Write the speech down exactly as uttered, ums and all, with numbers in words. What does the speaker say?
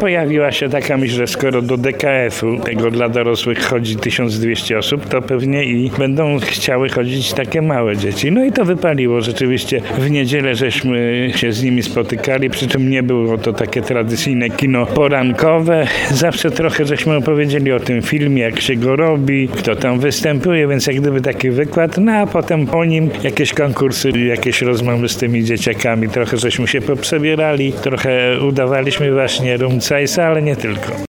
pojawiła się taka myśl, że skoro do D K F-u, tego dla dorosłych, chodzi tysiąc dwieście osób, to pewnie i będą chciały chodzić takie małe dzieci. No i to wypaliło. Rzeczywiście w niedzielę żeśmy się z nimi spotykali, przy czym nie było to takie tradycyjne kino porankowe. Zawsze trochę żeśmy opowiedzieli o tym filmie, jak się go robi, kto tam występuje, więc jak gdyby taki wykład, no a potem po nim jakieś konkursy, jakieś rozmowy z tymi dzieciakami. Trochę żeśmy się poprzebierali, trochę udawaliśmy właśnie rumcajsa, ale nie tylko.